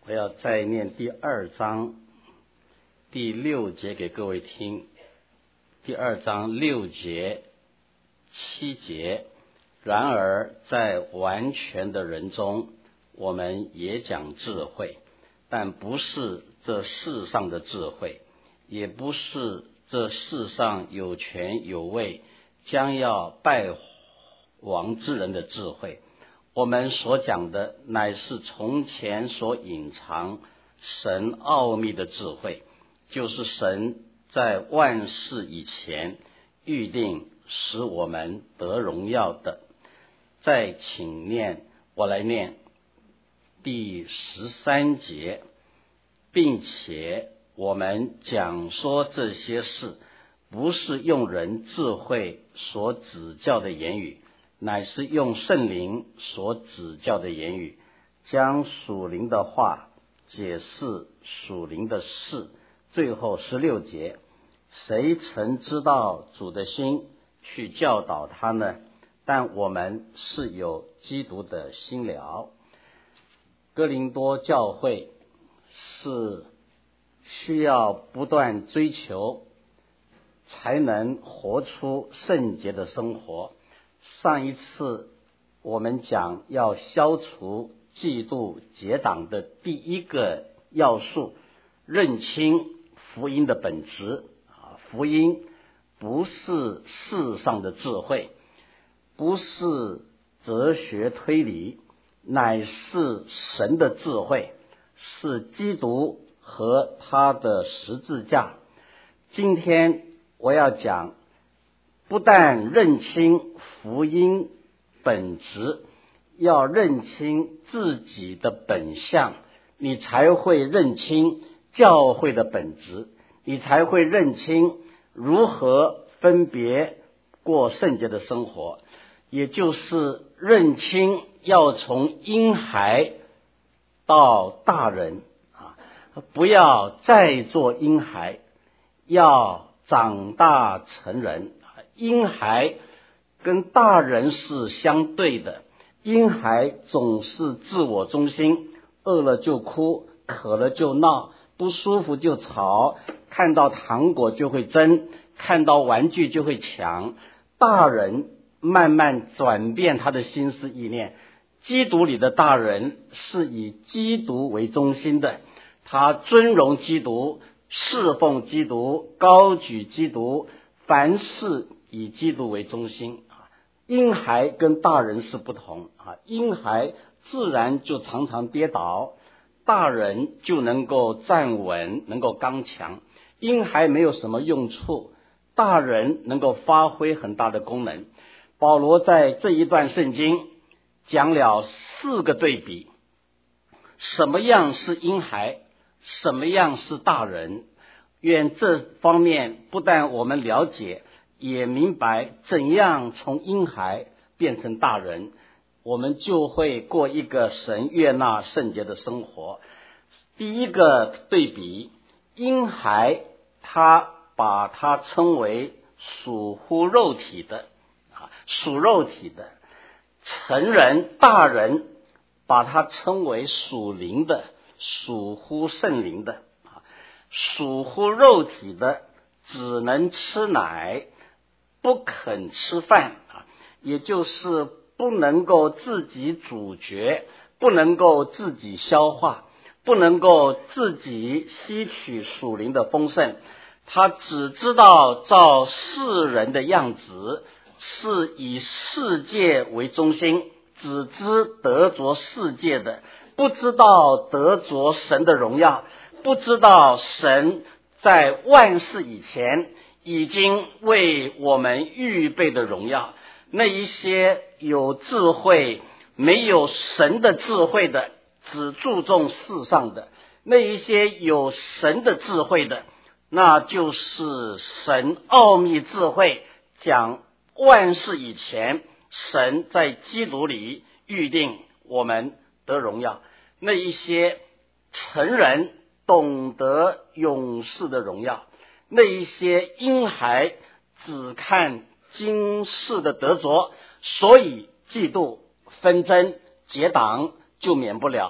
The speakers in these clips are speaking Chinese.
我要再念第2章第6节给各位听。第2章6节、7节。然而在完全的人中，我们也讲智慧，但不是这世上的智慧，也不是这世上有权有位将要败亡之人的智慧。我们所讲的乃是从前所隐藏神奥秘的智慧，就是神在万事以前预定使我们得荣耀的。再请念，我来念第13节，并且我们讲说这些事，不是用人智慧所指教的言语，乃是用圣灵所指教的言语，将属灵的话解释属灵的事。最后16节，谁曾知道主的心去教导他呢？但我们是有基督的心了。哥林多教会是需要不断追求，才能活出圣洁的生活。上一次我们讲要消除嫉妒结党的第一个要素，认清福音的本质。福音不是世上的智慧，不是哲学推理，乃是神的智慧，是基督和他的十字架。今天我要讲，不但认清福音本质，要认清自己的本相，你才会认清教会的本质，你才会认清如何分别过圣洁的生活，也就是认清要从婴孩到大人，不要再做婴孩，要长大成人。婴孩跟大人是相对的，婴孩总是自我中心，饿了就哭，渴了就闹，不舒服就吵，看到糖果就会争，看到玩具就会抢。大人慢慢转变他的心思意念，基督里的大人是以基督为中心的，他尊荣基督，侍奉基督，高举基督，凡事以基督为中心。婴孩跟大人是不同，婴孩自然就常常跌倒，大人就能够站稳，能够刚强。婴孩没有什么用处，大人能够发挥很大的功能。保罗在这一段圣经讲了4个对比，什么样是婴孩，什么样是大人。愿这方面不但我们了解，也明白怎样从婴孩变成大人，我们就会过一个神悦纳圣洁的生活。第一个对比，婴孩他把它称为属乎肉体的，属肉体的；成人大人把它称为属灵的，属乎圣灵的。属乎肉体的只能吃奶，不肯吃饭，也就是不能够自己咀嚼，不能够自己消化，不能够自己吸取属灵的丰盛。他只知道照世人的样子，是以世界为中心，只知得着世界的，不知道得着神的荣耀，不知道神在万事以前已经为我们预备的荣耀。那一些有智慧没有神的智慧的，只注重世上的；那一些有神的智慧的，那就是神奥秘智慧，讲万事以前神在基督里预定我们得荣耀。那一些成人懂得永世的荣耀，那一些婴孩只看今世的得着，所以嫉妒纷争结党就免不了。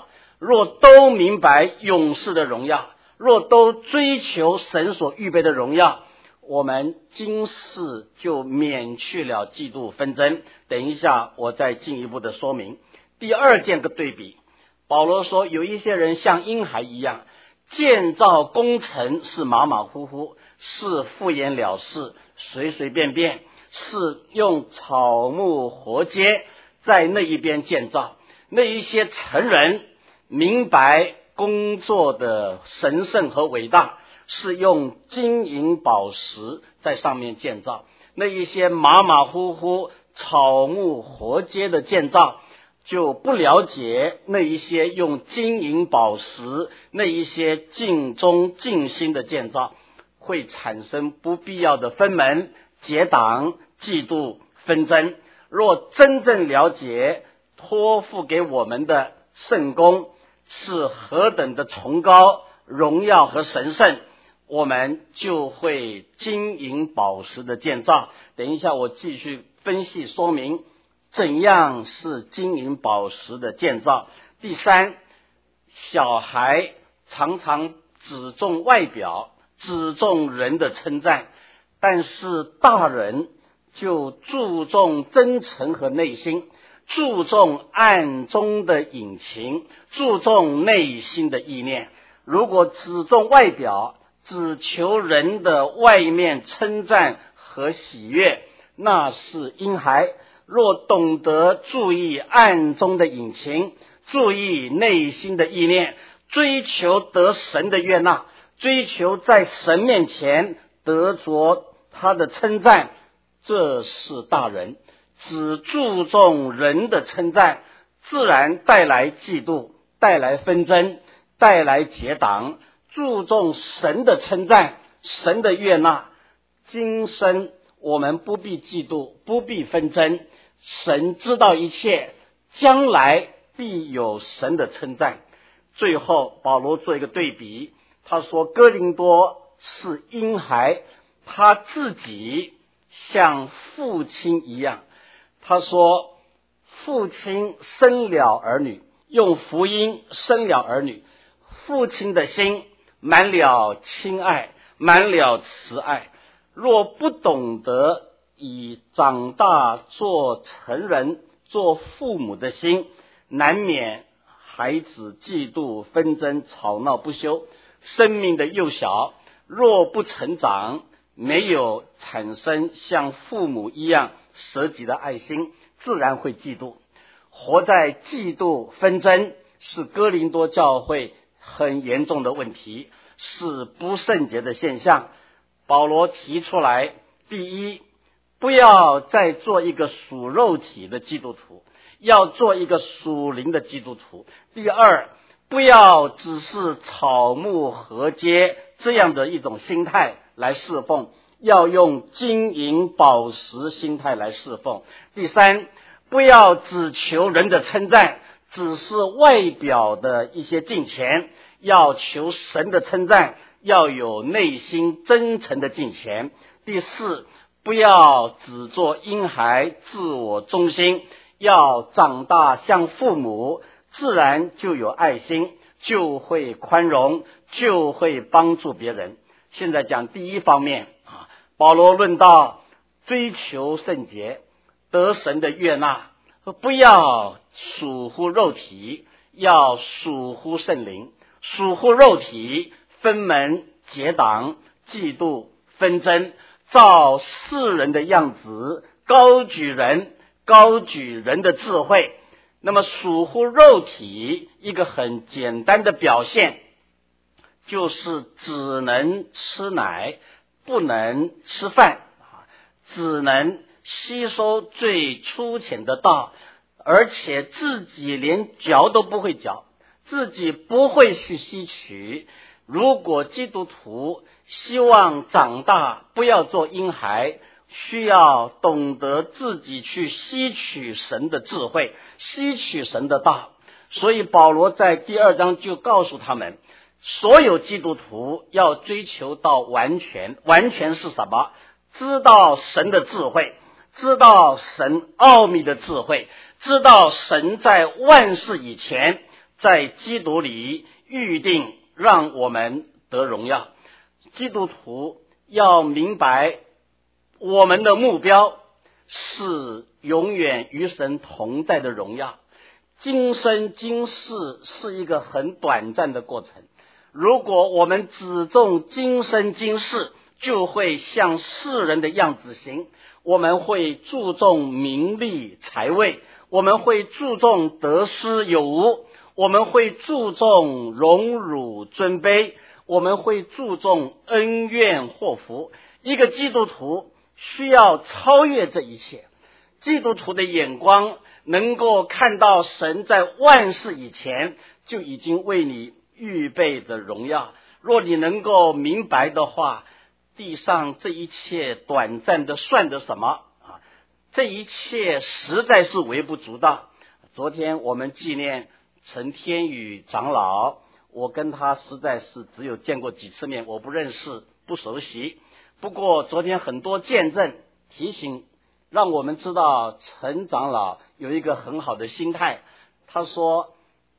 若都明白永世的荣耀，若都追求神所预备的荣耀，我们今世就免去了嫉妒纷争。等一下我再进一步的说明。第二件个对比，保罗说有一些人像婴孩一样，建造工程是马马虎虎，是敷衍了事，随随便便，是用草木活街在那一边建造。那一些成人明白工作的神圣和伟大，是用金银宝石在上面建造。那一些马马虎虎草木活街的建造，就不了解那一些用金银宝石，那一些尽忠尽心的建造，会产生不必要的分门结党、嫉妒纷争。若真正了解托付给我们的圣工是何等的崇高、荣耀和神圣，我们就会金银宝石的建造。等一下我继续分析说明怎样是金银宝石的建造。第三，小孩常常只重外表，只重人的称赞，但是大人就注重真诚和内心，注重暗中的隐情，注重内心的意念。如果只重外表，只求人的外面称赞和喜悦，那是婴孩。若懂得注意暗中的隐情，注意内心的意念，追求得神的悦纳，追求在神面前得着他的称赞，这是大人。只注重人的称赞，自然带来嫉妒，带来纷争，带来结党。注重神的称赞，神的悦纳，今生我们不必嫉妒，不必纷争，神知道一切，将来必有神的称赞。最后保罗做一个对比，他说哥林多是婴孩，他自己像父亲一样。他说父亲生了儿女，用福音生了儿女，父亲的心满了亲爱，满了慈爱。若不懂得以长大做成人，做父母的心，难免孩子嫉妒纷争，吵闹不休。生命的幼小，若不成长，没有产生像父母一样舍己的爱心，自然会嫉妒。活在嫉妒纷争是哥林多教会很严重的问题，是不圣洁的现象。保罗提出来，第一，不要再做一个属肉体的基督徒，要做一个属灵的基督徒。第二，不要只是草木禾秸这样的一种心态来侍奉，要用金银宝石心态来侍奉。第三，不要只求人的称赞，只是外表的一些敬虔，要求神的称赞，要有内心真诚的敬虔。第四，不要只做婴孩，自我中心，要长大像父母，自然就有爱心，就会宽容，就会帮助别人。现在讲第一方面，保罗论到追求圣洁，得神的悦纳，不要属乎肉体，要属乎圣灵。属乎肉体，分门结党，嫉妒纷争，照世人的样子，高举人，高举人的智慧。那么属乎肉体一个很简单的表现，就是只能吃奶，不能吃饭，只能吸收最粗浅的道，而且自己连嚼都不会嚼，自己不会去吸取。如果基督徒希望长大，不要做婴孩，需要懂得自己去吸取神的智慧，吸取神的道。所以保罗在第2章就告诉他们，所有基督徒要追求到完全。完全是什么？知道神的智慧，知道神奥秘的智慧，知道神在万事以前在基督里预定让我们得荣耀。基督徒要明白，我们的目标是永远与神同在的荣耀。今生今世是一个很短暂的过程，如果我们只重今生今世，就会像世人的样子行。我们会注重名利财位，我们会注重得失有无，我们会注重荣辱尊卑，我们会注重恩怨祸福。一个基督徒需要超越这一切。基督徒的眼光能够看到神在万事以前就已经为你预备的荣耀。若你能够明白的话，地上这一切短暂的算得什么啊？这一切实在是微不足道。昨天我们纪念陈天宇长老，我跟他实在是只有见过几次面，我不认识不熟悉。不过昨天很多见证提醒，让我们知道陈长老有一个很好的心态。他说，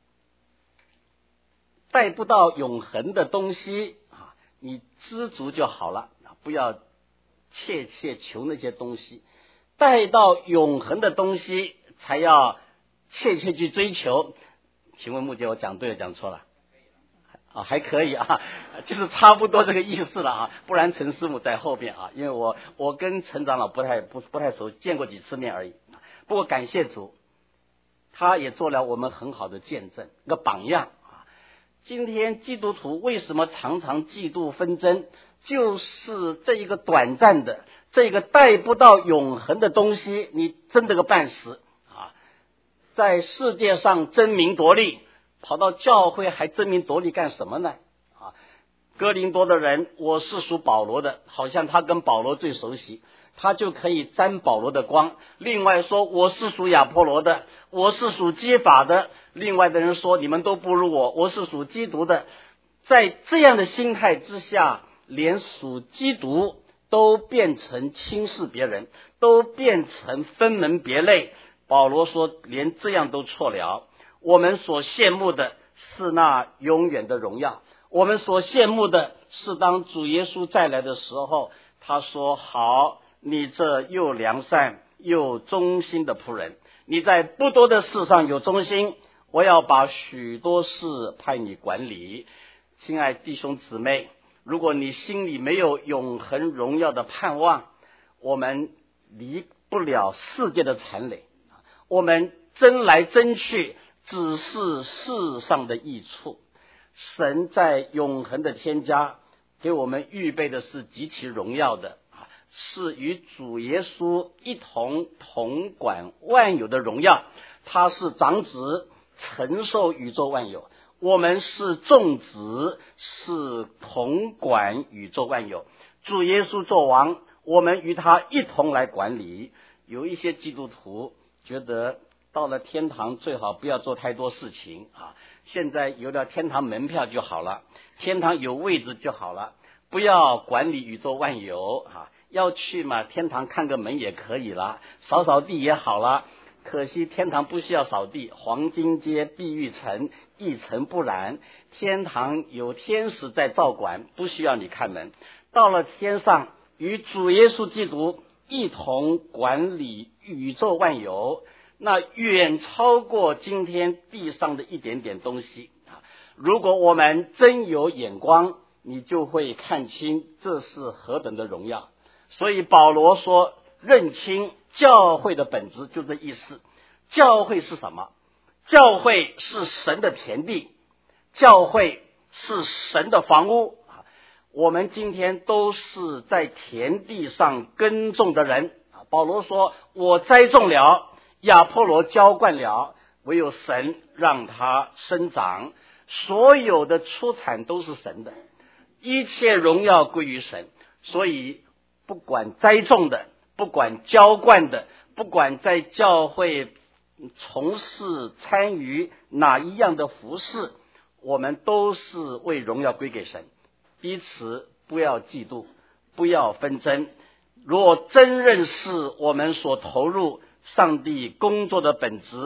带不到永恒的东西啊，你知足就好了，不要切切求那些东西。带到永恒的东西才要切切去追求。请问牧姐，我讲对了讲错了？还可以啊，就是差不多这个意思了啊。不然陈师母在后边啊，因为我跟陈长老不太熟，见过几次面而已。不过感谢主，他也做了我们很好的见证，一个榜样啊。今天基督徒为什么常常嫉妒纷争？就是这一个短暂的，这个带不到永恒的东西，你争这个半死啊！在世界上争名夺利，跑到教会还争名夺利干什么呢？啊，哥林多的人，我是属保罗的，好像他跟保罗最熟悉，他就可以沾保罗的光。另外说我是属亚波罗的，我是属基法的。另外的人说你们都不如我，我是属基督的。在这样的心态之下，连属基督都变成轻视别人，都变成分门别类。保罗说连这样都错了。我们所羡慕的是那永远的荣耀，我们所羡慕的是当主耶稣再来的时候，他说，好，你这又良善又忠心的仆人，你在不多的事上有忠心，我要把许多事派你管理。亲爱弟兄姊妹，如果你心里没有永恒荣耀的盼望，我们离不了世界的缠累，我们争来争去只是世上的益处。神在永恒的天家给我们预备的是极其荣耀的，是与主耶稣一同管万有的荣耀。他是长子，承受宇宙万有，我们是众子，是同管宇宙万有。主耶稣做王，我们与他一同来管理。有一些基督徒觉得到了天堂最好不要做太多事情啊，现在有了天堂门票就好了，天堂有位置就好了，不要管理宇宙万有啊。要去嘛，天堂看个门也可以了，扫扫地也好了。可惜天堂不需要扫地，黄金街碧玉城一尘不染，天堂有天使在照管，不需要你看门。到了天上，与主耶稣基督一同管理宇宙万有，那远超过今天地上的一点点东西。如果我们真有眼光，你就会看清这是何等的荣耀。所以保罗说，认清教会的本质，就这意思。教会是什么？教会是神的田地，教会是神的房屋。我们今天都是在田地上耕种的人。保罗说，我栽种了，亚波罗浇灌了，唯有神让它生长。所有的出产都是神的，一切荣耀归于神。所以不管栽种的，不管浇灌的，不管在教会从事参与哪一样的服事，我们都是为荣耀归给神。彼此不要嫉妒，不要纷争。若真认识我们所投入上帝工作的本质，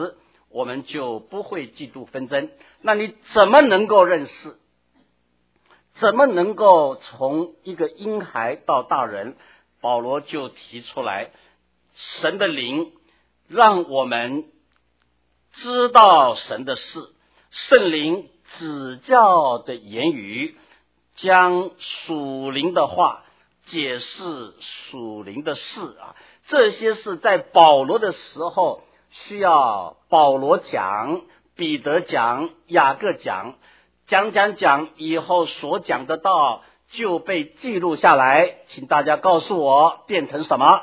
我们就不会嫉妒纷争。那你怎么能够认识？怎么能够从一个婴孩到大人？保罗就提出来，神的灵让我们知道神的事，圣灵指教的言语，将属灵的话解释属灵的事啊，这些是在保罗的时候需要保罗讲，彼得讲，雅各讲，讲以后所讲的道就被记录下来。请大家告诉我变成什么？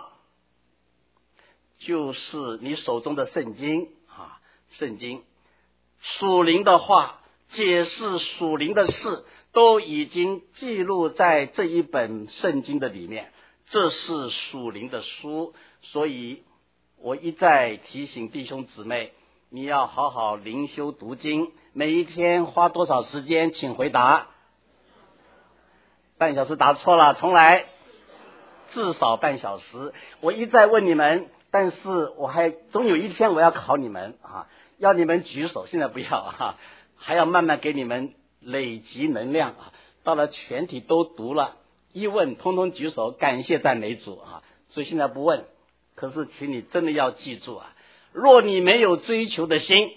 就是你手中的圣经啊，圣经属灵的话解释属灵的事都已经记录在这一本圣经的里面，这是属灵的书。所以我一再提醒弟兄姊妹，你要好好灵修读经，每一天花多少时间？请回答。半小时答错了，重来。至少半小时。我一再问你们，但是我还总有一天我要考你们啊，要你们举手，现在不要啊，还要慢慢给你们累积能量啊。到了全体都读了，一问通通举手，感谢赞美主啊。所以现在不问，可是请你真的要记住啊，若你没有追求的心，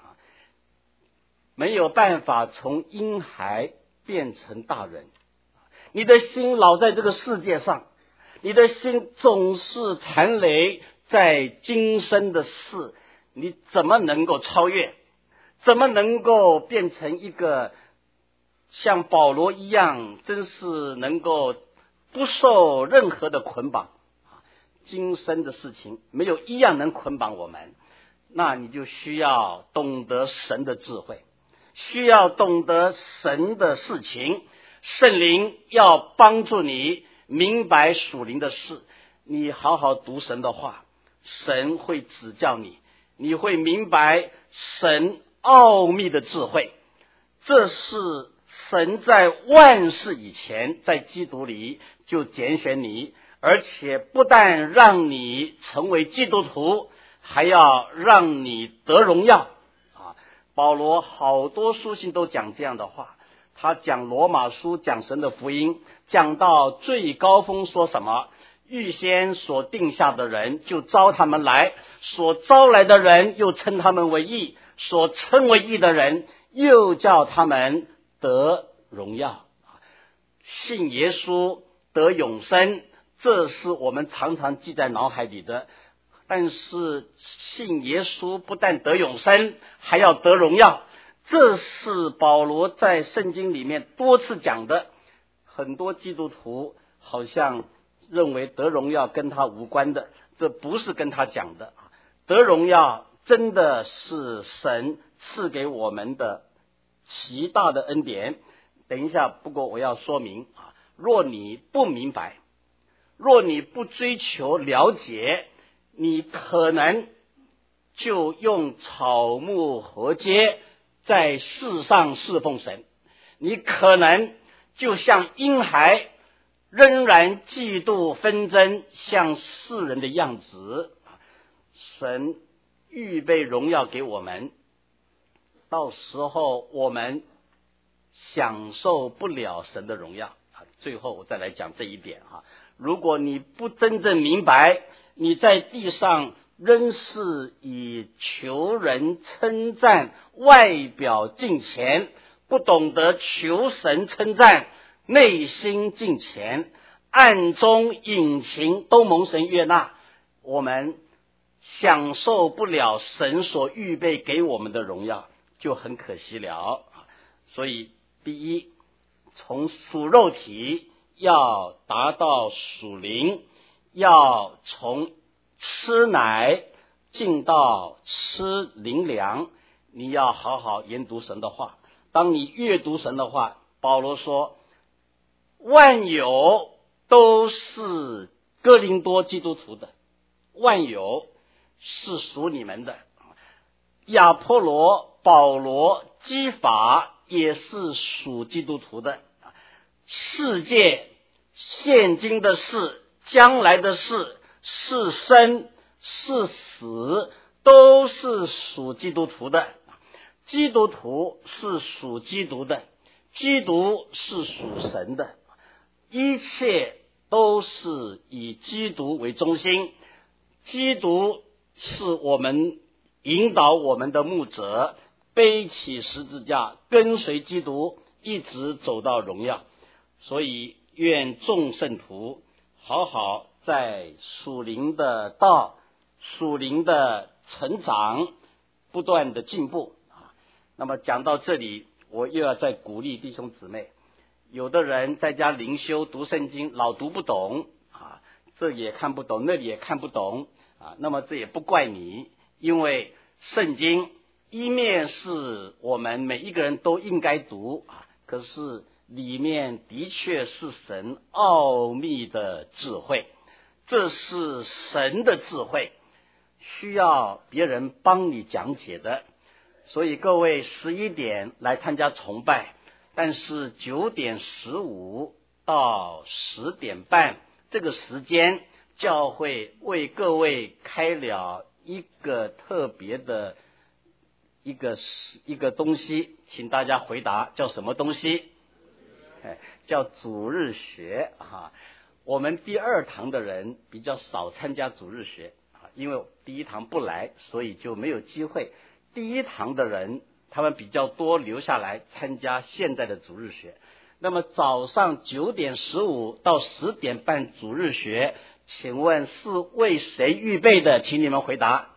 没有办法从婴孩变成大人。你的心老在这个世界上，你的心总是缠累在今生的事，你怎么能够超越？怎么能够变成一个像保罗一样，真是能够不受任何的捆绑？今生的事情没有一样能捆绑我们，那你就需要懂得神的智慧，需要懂得神的事情。圣灵要帮助你明白属灵的事，你好好读神的话，神会指教你，你会明白神奥秘的智慧。这是神在万事以前在基督里就拣选你，而且不但让你成为基督徒，还要让你得荣耀啊！保罗好多书信都讲这样的话，他讲罗马书，讲神的福音，讲到最高峰说什么？预先所定下的人就招他们来，所招来的人又称他们为义，所称为义的人又叫他们得荣耀。信耶稣得永生，这是我们常常记在脑海里的。但是信耶稣不但得永生，还要得荣耀，这是保罗在圣经里面多次讲的。很多基督徒好像认为得荣耀跟他无关的，这不是跟他讲的。得荣耀真的是神赐给我们的极大的恩典。等一下，不过我要说明若你不明白，若你不追求了解，你可能就用草木禾秸在世上侍奉神，你可能就像婴孩仍然嫉妒纷争，像世人的样子。神预备荣耀给我们，到时候我们享受不了神的荣耀。最后我再来讲这一点。如果你不真正明白，你在地上仍是以求人称赞外表敬虔，不懂得求神称赞内心敬虔，暗中隐情都蒙神悦纳，我们享受不了神所预备给我们的荣耀，就很可惜了。所以第一，从属肉体要达到属灵，要从吃奶进到吃灵粮，你要好好研读神的话。当你阅读神的话，保罗说万有都是哥林多基督徒的，万有是属你们的。亚波罗、保罗、基法也是属基督徒的。世界现今的事，将来的事，是生是死， 都是属基督徒的，基督徒是属基督的，基督是属神的，一切都是以基督为中心，基督是我们引导我们的牧者，背起十字架跟随基督一直走到荣耀。所以愿众圣徒好好在属灵的道、属灵的成长不断的进步。那么讲到这里，我又要再鼓励弟兄姊妹，有的人在家灵修读圣经老读不懂这也看不懂，那里也看不懂那么这也不怪你，因为圣经一面是我们每一个人都应该读可是里面的确是神奥秘的智慧，这是神的智慧，需要别人帮你讲解的。所以各位11点来参加崇拜，但是9点15到10点半这个时间，教会为各位开了一个特别的一个东西，请大家回答叫什么东西？叫主日学我们第2堂的人比较少参加主日学因为第1堂不来，所以就没有机会。第1堂的人他们比较多留下来参加现在的主日学。那么早上9点15到10点半主日学，请问是为谁预备的？请你们回答。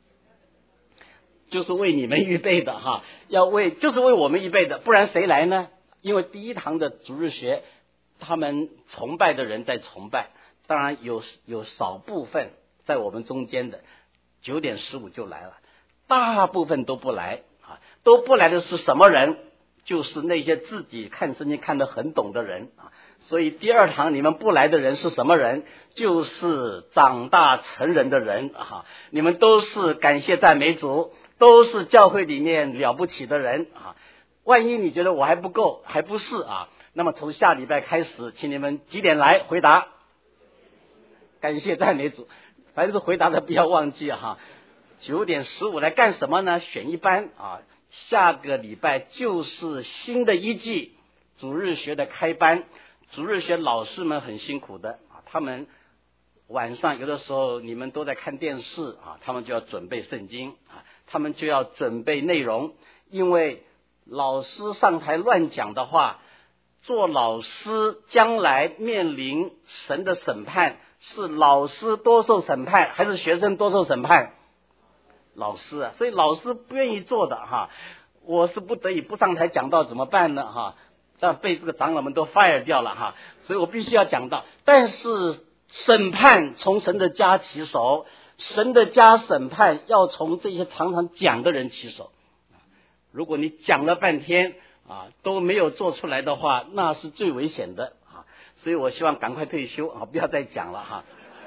就是为你们预备的就是为我们预备的，不然谁来呢？因为第1堂的主日学他们崇拜的人在崇拜，当然有少部分在我们中间的9点15就来了，大部分都不来都不来的是什么人？就是那些自己看圣经看得很懂的人所以第2堂你们不来的人是什么人？就是长大成人的人你们都是感谢赞美主，都是教会里面了不起的人万一你觉得我还不够，还不是那么从下礼拜开始，请你们几点来回答？感谢赞美主，凡是回答的不要忘记9点15来干什么呢？选一班下个礼拜就是新的一季主日学的开班。主日学老师们很辛苦的他们晚上有的时候你们都在看电视他们就要准备圣经他们就要准备内容，因为老师上台乱讲的话，做老师将来面临神的审判，是老师多受审判还是学生多受审判？老师所以老师不愿意做的我是不得已不上台讲道怎么办呢这样被这个长老们都 fire 掉了所以我必须要讲道。但是审判从神的家起手，神的家审判要从这些常常讲的人起手。如果你讲了半天都没有做出来的话，那是最危险的所以我希望赶快退休不要再讲了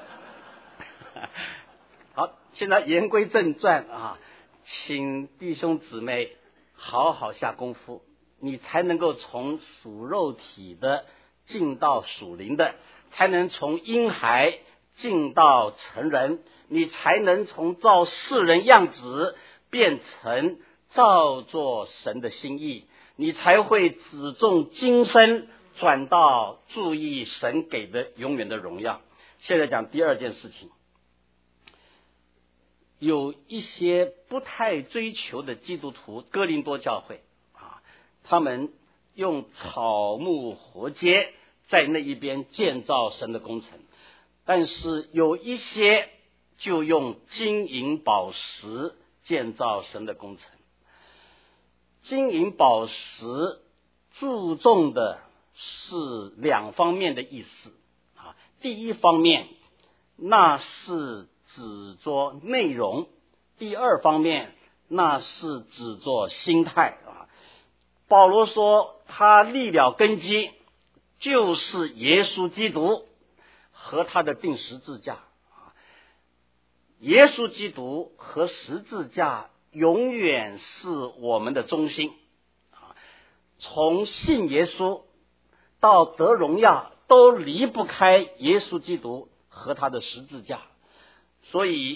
好，现在言归正传请弟兄姊妹好好下功夫，你才能够从属肉体的进到属灵的，才能从婴孩进到成人，你才能从照世人样子变成照作神的心意，你才会只重今生转到注意神给的永远的荣耀。现在讲第2件事情，有一些不太追求的基督徒，哥林多教会他们用草木活街在那一边建造神的工程，但是有一些就用金银宝石建造神的工程。金银宝石注重的是2方面的意思第一方面那是指作内容，第2方面那是指作心态保罗说他立了根基，就是耶稣基督和他的钉十字架耶稣基督和十字架永远是我们的中心从信耶稣到得荣耀都离不开耶稣基督和他的十字架。所以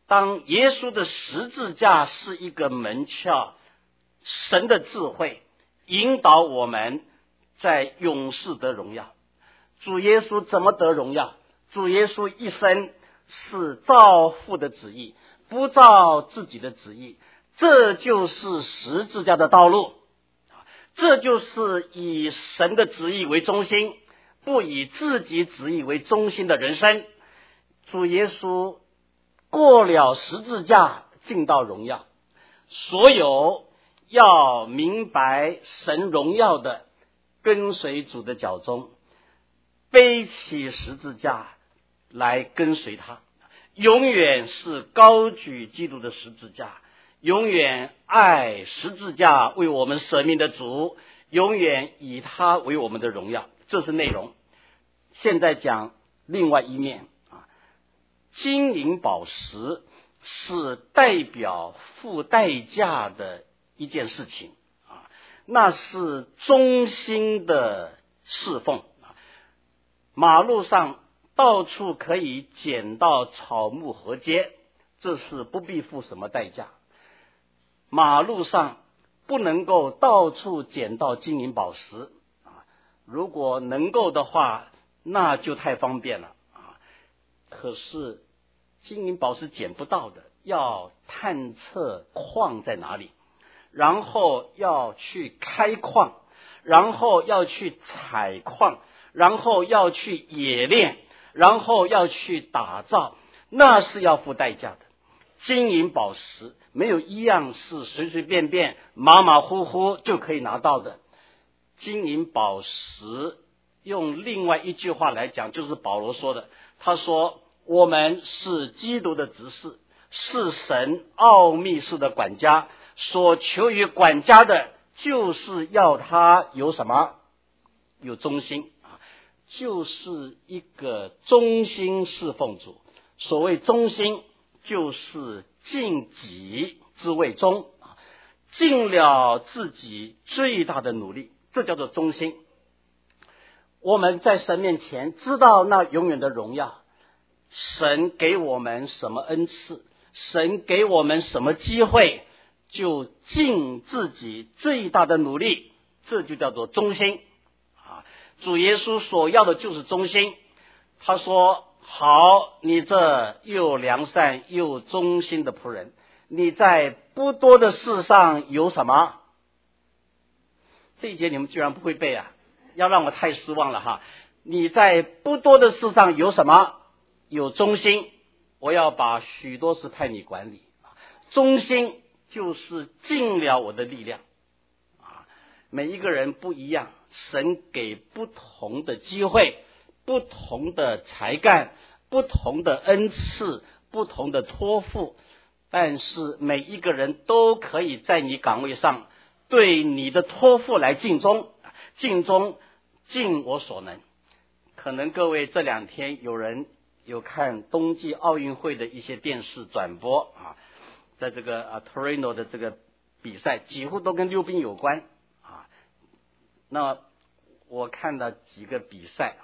当耶稣的十字架是一个门窍，神的智慧引导我们在永世得荣耀。主耶稣怎么得荣耀？主耶稣一生是照父的旨意，不照自己的旨意，这就是十字架的道路，这就是以神的旨意为中心，不以自己旨意为中心的人生。主耶稣过了十字架，进到荣耀。所有要明白神荣耀的，跟随主的脚踪，背起十字架来跟随他，永远是高举基督的十字架，永远爱十字架为我们舍命的主，永远以他为我们的荣耀。这是内容。现在讲另外一面，金银宝石是代表付代价的一件事情，那是忠心的侍奉。马路上到处可以捡到草木禾秸，这是不必付什么代价。马路上不能够到处捡到金银宝石，如果能够的话，那就太方便了。可是金银宝石捡不到的，要探测矿在哪里，然后要去开矿，然后要去采矿，然后要去冶炼，然后要去打造，那是要付代价的。金银宝石没有一样是随随便便马马虎虎就可以拿到的。金银宝石用另外一句话来讲，就是保罗说的，他说我们是基督的执事，是神奥秘式的管家，所求于管家的就是要他有什么？有忠心，就是一个忠心侍奉主。所谓忠心，就是尽己之为忠，尽了自己最大的努力，这叫做忠心。我们在神面前知道那永远的荣耀，神给我们什么恩赐，神给我们什么机会，就尽自己最大的努力，这就叫做忠心。主耶稣所要的就是忠心。他说，好，你这又良善又忠心的仆人，你在不多的事上有什么？这一节你们居然不会背啊，要让我太失望了哈。你在不多的事上有什么？有忠心，我要把许多事派你管理。忠心就是尽了我的力量。每一个人不一样，神给不同的机会，不同的才干，不同的恩赐，不同的托付，但是每一个人都可以在你岗位上对你的托付来尽忠，尽我所能。可能各位这两天有人有看冬季奥运会的一些电视转播在这个Torino 的这个比赛几乎都跟溜冰有关那我看了几个比赛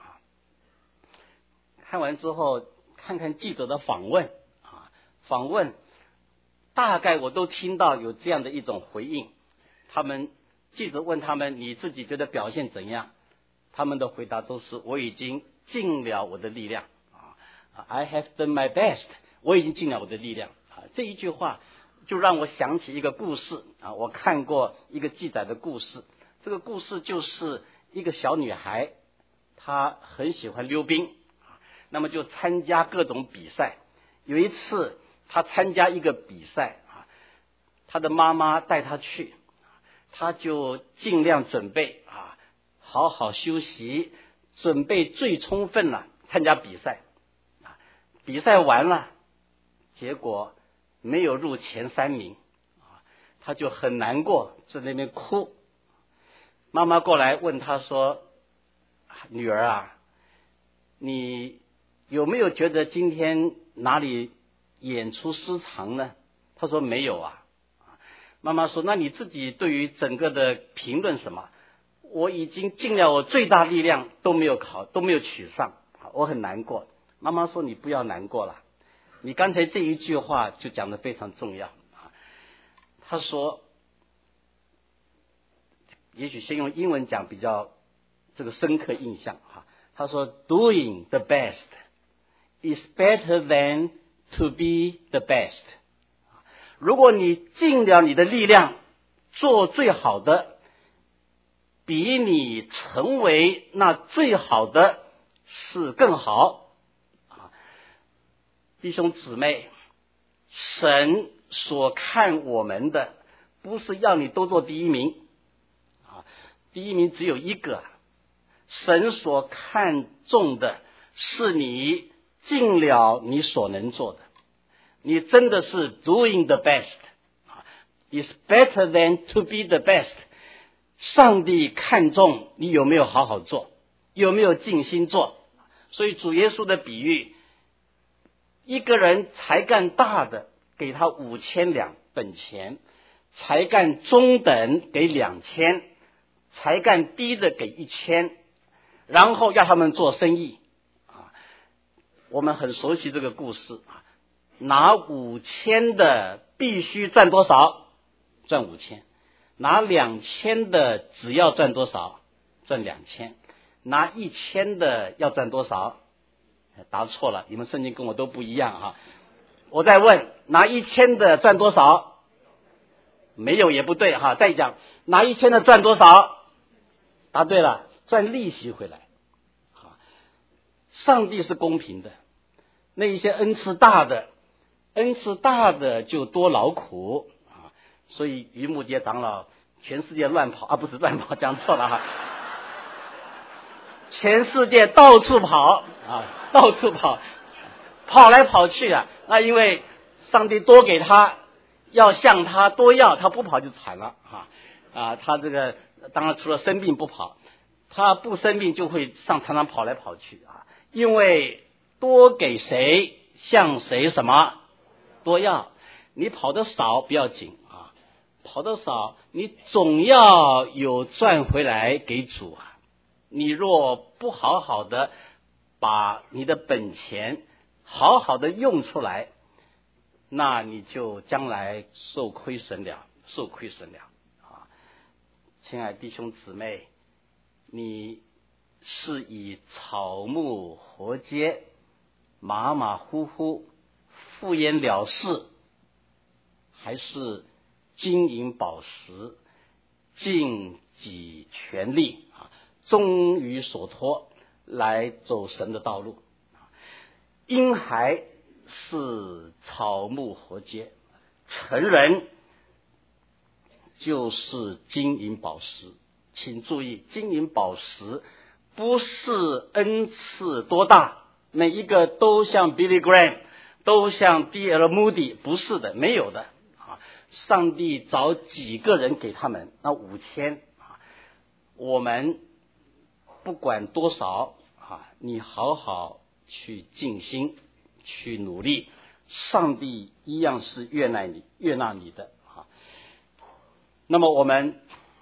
看完之后看看记者的访问大概我都听到有这样的一种回应。记者问他们，你自己觉得表现怎样？他们的回答都是，我已经尽了我的力量I have done my best， 我已经尽了我的力量这一句话就让我想起一个故事我看过一个记载的故事。这个故事就是一个小女孩，她很喜欢溜冰那么就参加各种比赛。有一次她参加一个比赛她的妈妈带她去，她就尽量准备好好休息，准备最充分了参加比赛。比赛完了，结果没有入前3名她就很难过，在那边哭。妈妈过来问她说，女儿你有没有觉得今天哪里演出失常呢？她说没有妈妈说，那你自己对于整个的评论什么？我已经尽了我最大力量，都没有取上，我很难过。妈妈说，你不要难过了， 你刚才这一句话就讲得非常重要啊。他说，也许先用英文讲比较这个深刻印象哈。他说 ，Doing the best is better than to be the best。如果你尽了你的力量做最好的，比你成为那最好的是更好啊！弟兄姊妹，神所看我们的不是要你都做第一名啊，第一名只有一个。神所看重的是你尽了你所能做的，你真的是 doing the best is better than to be the best。上帝看重你有没有好好做，有没有尽心做。所以主耶稣的比喻，一个人才干大的给他5000两本钱，才干中等给2000，才干低的给1000，然后要他们做生意啊。我们很熟悉这个故事啊，拿5000的必须赚多少？赚5000。拿2000的只要赚多少？赚2000。拿1000的要赚多少？答错了，你们圣经跟我都不一样哈。我再问，拿1000的赚多少？没有也不对哈。再讲，拿1000的赚多少？答对了，赚利息回来。上帝是公平的，那一些恩赐大的就多劳苦啊。所以于木杰长老全世界乱跑啊，不是乱跑，讲错了哈。全世界到处跑啊，到处跑，跑来跑去啊。那因为上帝多给他，要向他多要，他不跑就惨了啊。他这个当然除了生病不跑，他不生病就会常常跑来跑去啊。因为多给谁，向谁什么多要。你跑得少不要紧啊，跑得少你总要有赚回来给主啊。你若不好好的把你的本钱好好的用出来，那你就将来受亏损了啊！亲爱的弟兄姊妹，你是以草木活接，马马虎虎，敷衍了事，还是金银宝石，尽己全力忠于所托来走神的道路？婴孩是草木活接，成人就是金银宝石。请注意，金银宝石不是恩赐多大，每一个都像 Billy Graham， 都像 D.L. Moody， 不是的，没有的啊。上帝找几个人给他们那5000啊，我们不管多少啊，你好好去尽心去努力，上帝一样是悦纳你的啊。那么我们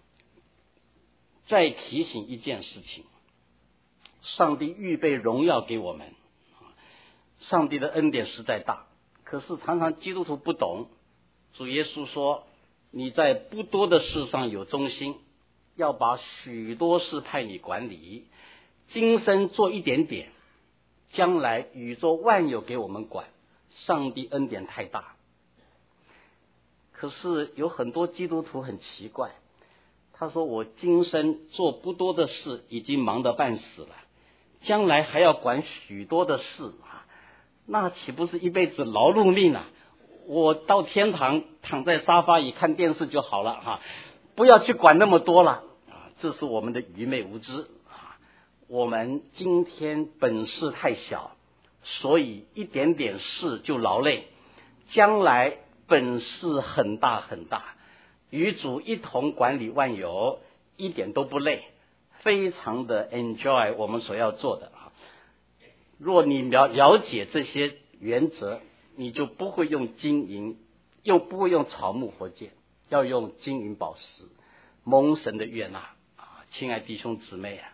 再提醒一件事情，上帝预备荣耀给我们，上帝的恩典实在大，可是常常基督徒不懂。主耶稣说，你在不多的事上有忠心，要把许多事派你管理，今生做一点点，将来宇宙万有给我们管。上帝恩典太大。可是有很多基督徒很奇怪，他说我今生做不多的事已经忙得半死了，将来还要管许多的事啊，那岂不是一辈子劳碌命啊？我到天堂躺在沙发椅看电视就好了哈，不要去管那么多了啊！这是我们的愚昧无知啊！我们今天本事太小，所以一点点事就劳累，将来本事很大很大，与主一同管理万有，一点都不累，非常的 enjoy 我们所要做的啊！若你了解这些原则，你就不会用金银，又不会用草木活接，要用金银宝石，蒙神的悦纳啊！亲爱弟兄姊妹啊，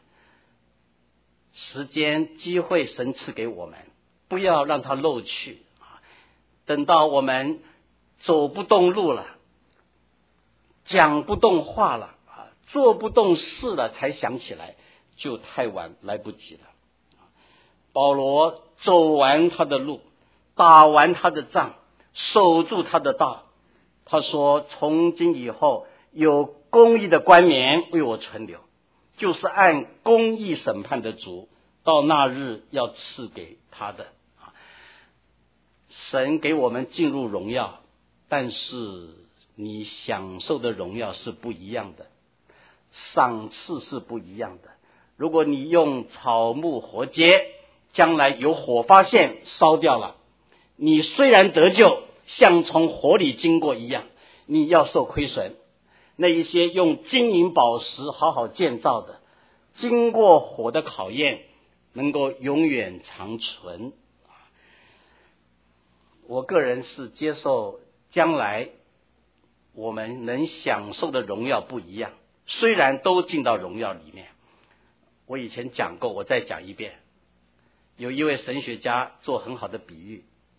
时间机会神赐给我们，不要让它漏去啊！ 等到我们走不动路了，讲不动话了，做不动事了，才想起来，就太晚，来不及了。保罗走完他的路，打完他的仗，守住他的道。他说，从今以后有公义的冠冕为我存留，就是按公义审判的主，到那日要赐给他的。神给我们进入荣耀，但是你享受的荣耀是不一样的，赏赐是不一样的。如果你用草木火秸，将来有火发现烧掉了，你虽然得救，像从火里经过一样，你要受亏损。那一些用金银宝石好好建造的，经过火的考验，能够永远长存。我个人是接受将来我们能享受的荣耀不一样，虽然都进到荣耀里面。我以前讲过，我再讲一遍。有一位神学家做很好的比喻，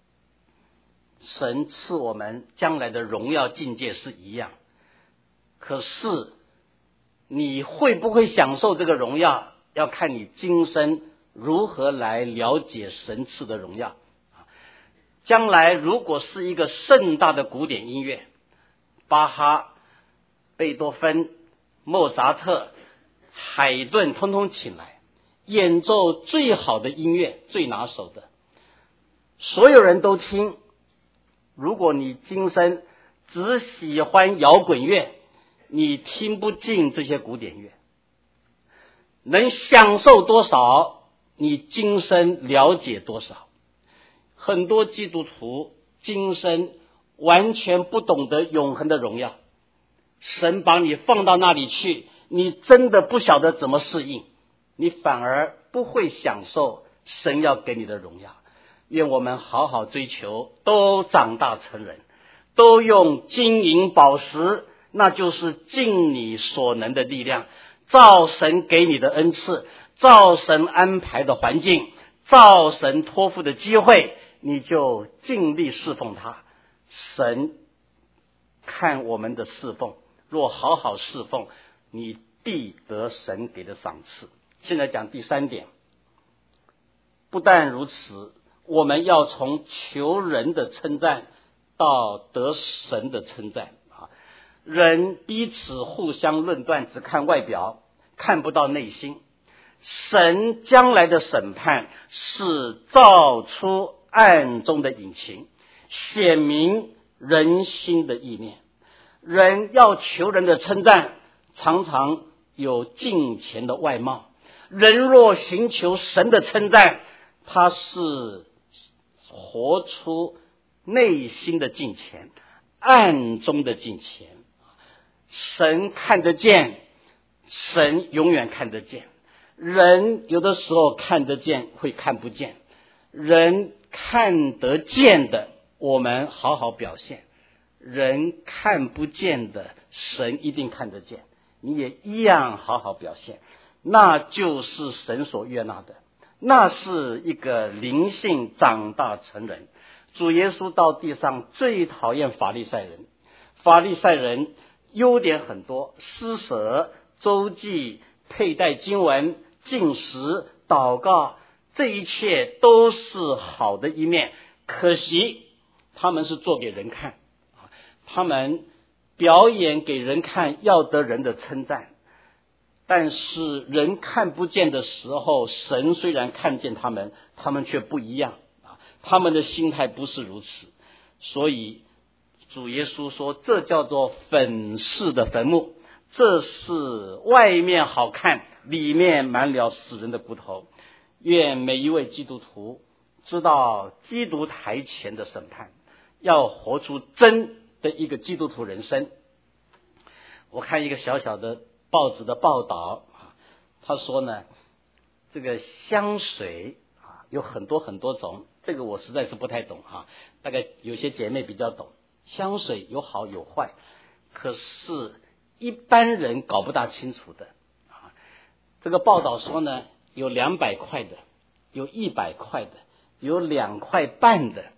神赐我们将来的荣耀境界是一样，可是你会不会享受这个荣耀，要看你今生如何来了解神赐的荣耀。将来如果是一个盛大的古典音乐，巴哈、贝多芬、莫扎特、海顿通通请来演奏最好的音乐，最拿手的，所有人都听。如果你今生只喜欢摇滚乐，你听不进这些古典乐。能享受多少，你今生了解多少。很多基督徒今生完全不懂得永恒的荣耀，神把你放到那里去，你真的不晓得怎么适应，你反而不会享受神要给你的荣耀。愿我们好好追求，都长大成人，都用金银宝石，那就是尽你所能的力量，照神给你的恩赐，照神安排的环境，照神托付的机会，你就尽力侍奉他。神看我们的侍奉，若好好侍奉，你必得神给的赏赐。现在讲第三点，不但如此，我们要从求人的称赞到得神的称赞。人彼此互相论断，只看外表，看不到内心。神将来的审判是照出暗中的隐情，显明人心的意念。人要求人的称赞，常常有敬虔的外貌。人若寻求神的称赞，他是活出内心的敬虔，暗中的敬虔。神看得见，神永远看得见。人有的时候看得见，会看不见。人看得见的，我们好好表现；人看不见的，神一定看得见，你也一样好好表现。那就是神所悦纳的，那是一个灵性长大成人。主耶稣到地上最讨厌法利赛人，法利赛人优点很多，施舍、周济、佩戴经文、禁食、祷告，这一切都是好的一面。可惜他们是做给人看，他们表演给人看，要得人的称赞，但是人看不见的时候，神虽然看见他们，他们却不一样，他们的心态不是如此。所以主耶稣说，这叫做粉饰的坟墓，这是外面好看，里面满了死人的骨头。愿每一位基督徒知道基督台前的审判，要活出真的一个基督徒人生。我看一个小小的报纸的报道，他说呢，这个香水有很多很多种，这个我实在是不太懂，大概有些姐妹比较懂。香水有好有坏，可是一般人搞不大清楚的。这个报道说呢，有200块的，有100块的，有2块半的，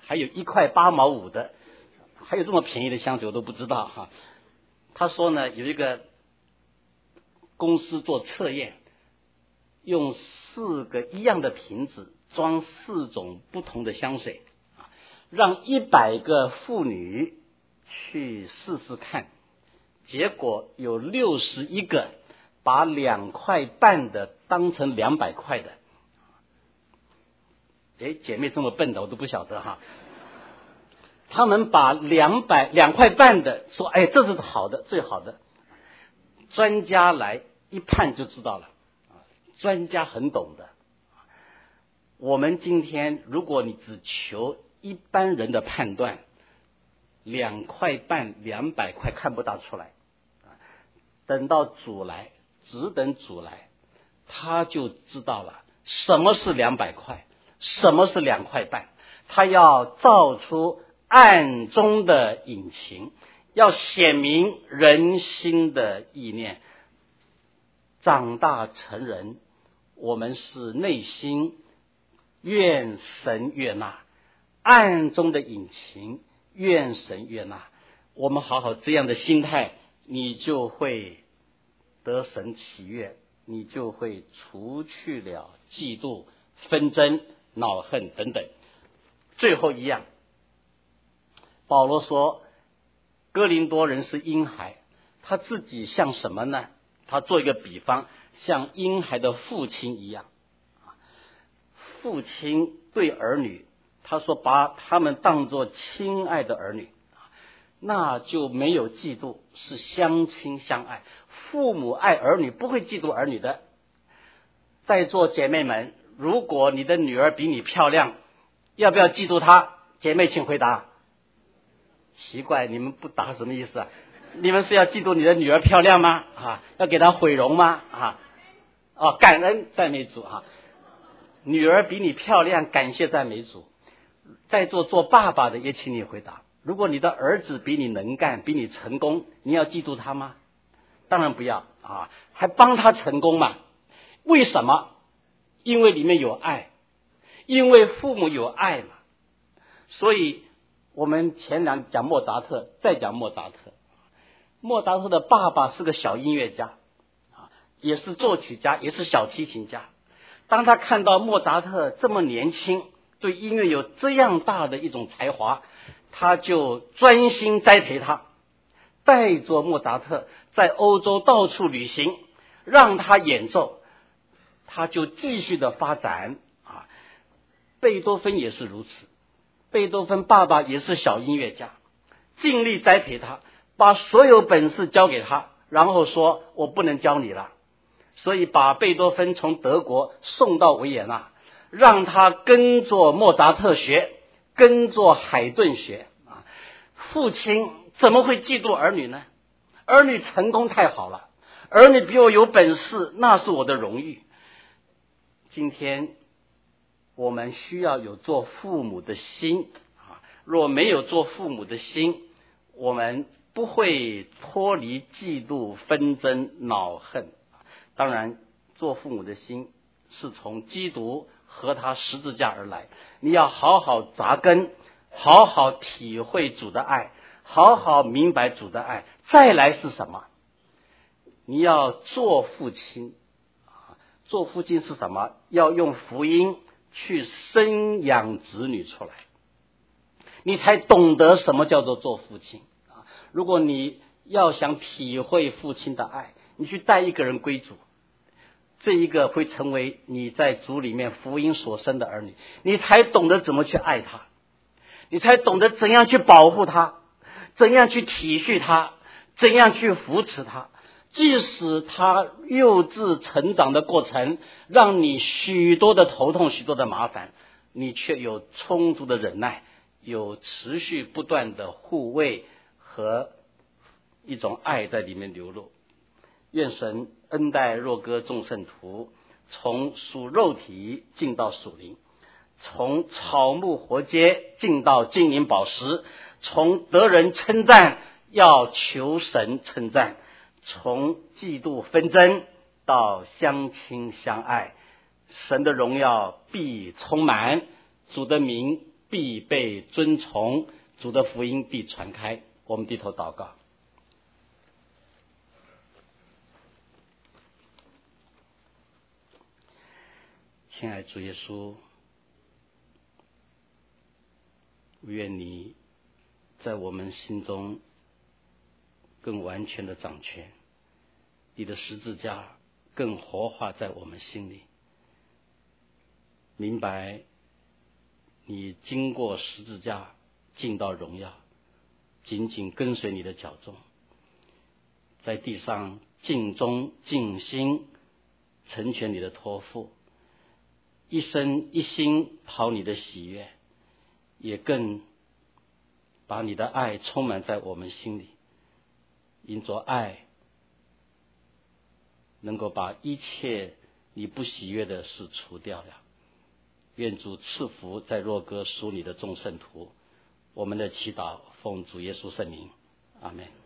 还有1.8毛5的，还有这么便宜的香水我都不知道哈。他说呢，有一个公司做测验，用4个一样的瓶子装4种不同的香水，让100个妇女去试试看，结果有61个把2.5块的当成200块的。姐妹这么笨的我都不晓得哈。他们把2.5块的说，这是好的，最好的。专家来一判就知道了，专家很懂的。我们今天如果你只求一般人的判断，2.5块、200块看不大出来，等到主来，只等主来，他就知道了什么是200块，什么是2.5块，他要造出暗中的隐情，要显明人心的意念。长大成人，我们是内心愿神悦纳，暗中的隐情愿神悦纳。我们好好这样的心态，你就会得神喜悦，你就会除去了嫉妒、纷争、恼恨等等。最后一样，保罗说哥林多人是婴孩，他自己像什么呢？他做一个比方，像婴孩的父亲一样。父亲对儿女，他说把他们当作亲爱的儿女，那就没有嫉妒，是相亲相爱。父母爱儿女，不会嫉妒儿女的。在座姐妹们，如果你的女儿比你漂亮，要不要嫉妒她？姐妹请回答。奇怪，你们不答什么意思啊？你们是要嫉妒你的女儿漂亮吗？要给她毁容吗？感恩赞美主啊！女儿比你漂亮，感谢赞美主。在座做爸爸的也请你回答，如果你的儿子比你能干，比你成功，你要嫉妒他吗？当然不要啊，还帮他成功嘛。为什么？因为里面有爱，因为父母有爱嘛。所以我们前两讲莫扎特，再讲莫扎特。莫扎特的爸爸是个小音乐家，也是作曲家，也是小提琴家。当他看到莫扎特这么年轻，对音乐有这样大的一种才华，他就专心栽培他，带着莫扎特在欧洲到处旅行，让他演奏，他就继续的发展。贝多芬也是如此，贝多芬爸爸也是小音乐家，尽力栽培他，把所有本事交给他，然后说我不能教你了，所以把贝多芬从德国送到维也纳，让他跟着莫扎特学，跟着海顿学。父亲怎么会嫉妒儿女呢？儿女成功太好了，儿女比我有本事，那是我的荣誉。今天我们需要有做父母的心，若没有做父母的心，我们不会脱离嫉妒、纷争、恼恨。当然做父母的心是从基督和他十字架而来，你要好好扎根，好好体会主的爱，好好明白主的爱。再来是什么？你要做父亲，做父亲是什么？要用福音去生养子女出来，你才懂得什么叫做做父亲。如果你要想体会父亲的爱，你去带一个人归主，这一个会成为你在主里面福音所生的儿女，你才懂得怎么去爱他，你才懂得怎样去保护他，怎样去体恤他，怎样去扶持他。即使他幼稚成长的过程让你许多的头痛，许多的麻烦，你却有充足的忍耐，有持续不断的护卫和一种爱在里面流露。愿神恩待若歌众圣徒，从属肉体进到属灵，从草木活接进到金银宝石，从得人称赞要求神称赞，从嫉妒纷争到相亲相爱，神的荣耀必充满，主的名必被尊崇，主的福音必传开。我们低头祷告。亲爱的主耶稣，愿你在我们心中更完全的掌权，你的十字架更活化在我们心里，明白你经过十字架进到荣耀，紧紧跟随你的脚踪，在地上尽忠尽心成全你的托付，一生一心讨你的喜悦，也更把你的爱充满在我们心里，因着爱能够把一切你不喜悦的事除掉了。愿主赐福在若歌属你的众圣徒。我们的祈祷奉主耶稣圣名，阿们。